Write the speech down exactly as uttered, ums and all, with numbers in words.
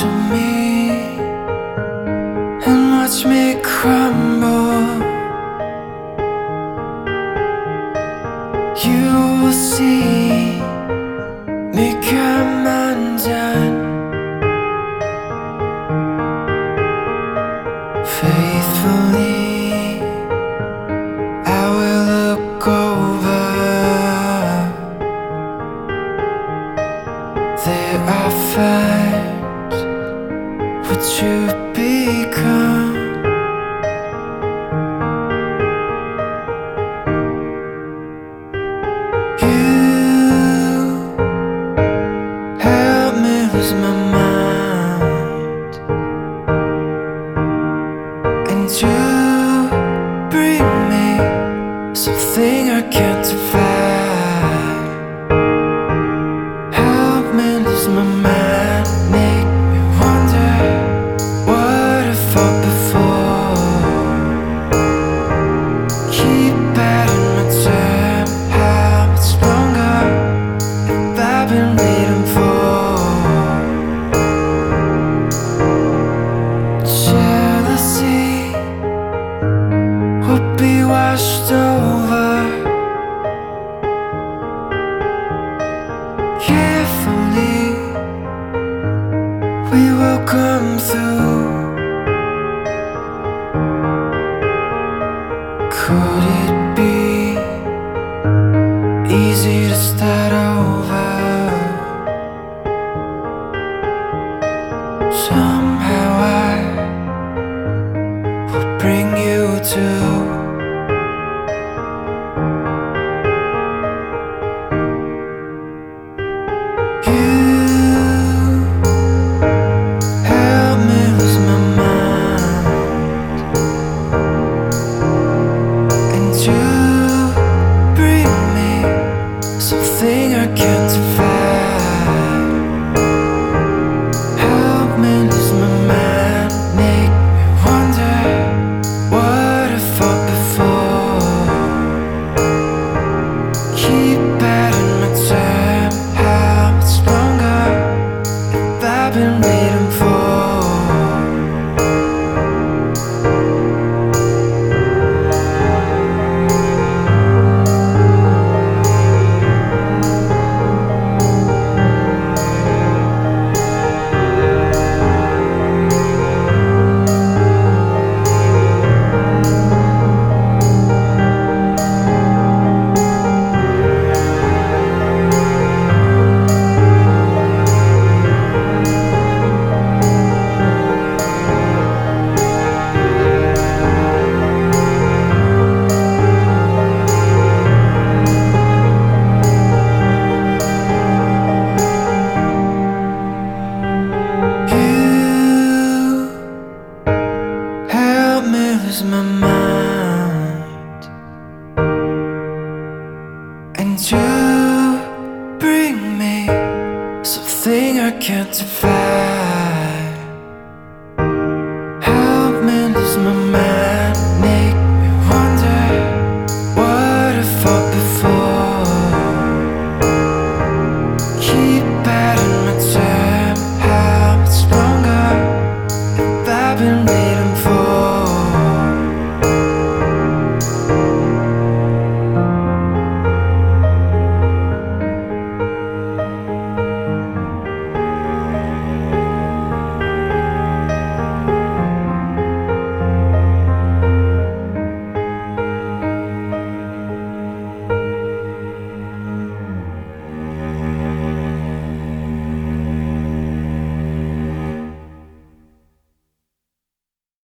to me and watch me crumble. You will see me come undone. Faithfully I will look over. There I find what you've become. You help me lose my mind, and you bring me something I can't define. Help me lose my mind, make me wonder what I thought before. Keep adding my time, how much longer have I been waiting for? Jealousy will be washed over. Carefully we will come through. Could it be easy to start over? Somehow I will bring you to. Something I can't define. Help me lose my mind, make me wonder what I thought before. Keep adding my time, how much longer have I been waiting for? Lose my mind, and you bring me something I can't define.